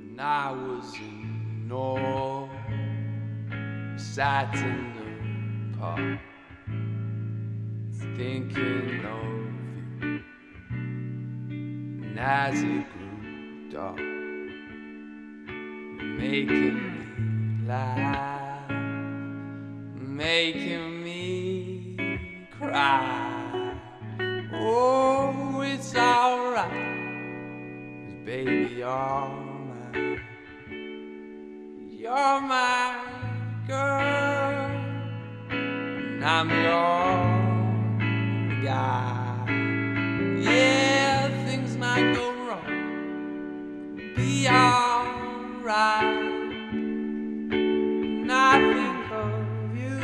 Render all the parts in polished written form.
when I was in awe, sat in the park, thinking of you. And as it grew dark, making me laugh, making me cry. Oh, it's alright, 'cause baby, you're my girl, and I'm your guy. Yeah, things might go wrong, be alright. And I think of you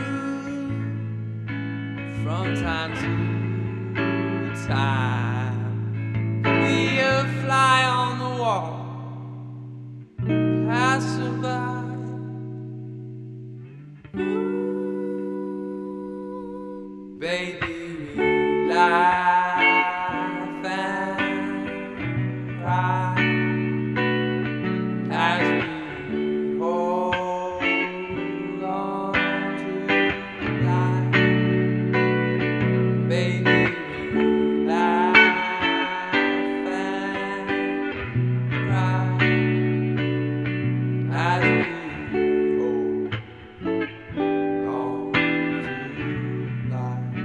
from time to time. We fly on the wall, passing by. Baby, we laugh and cry as we hold on to life. Baby, we laugh and cry as we hold on to life.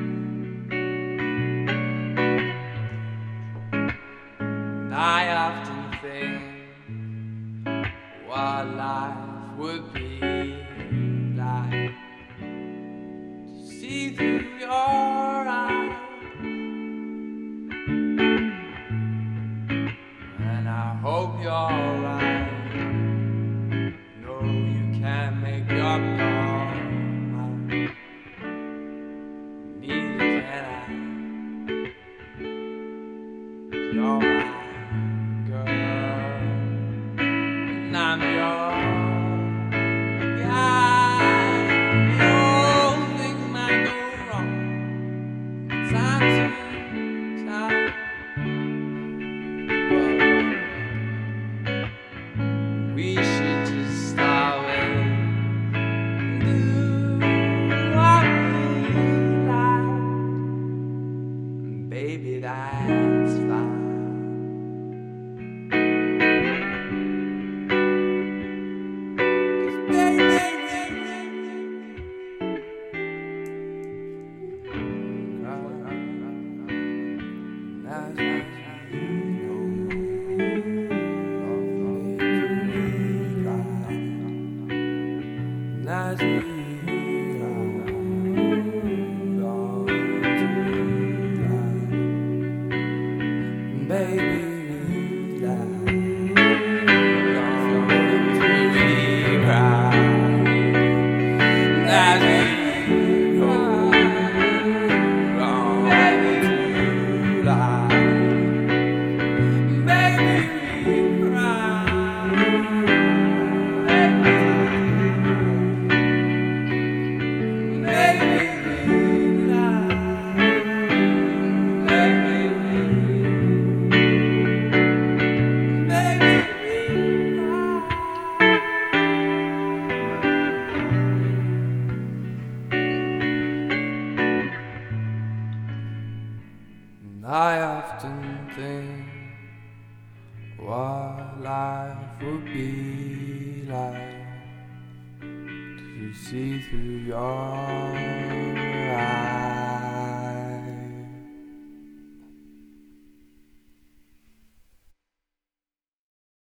I often think what life would be like to see through your eyes, and I hope you're right. No, you can't make up your mind, neither can I. You're my girl, and I'm your guy. Oh, things might go wrong, time to time, but we should just stop and do what we like. Baby, that's fine. I often think what life would be like to see through your eyes.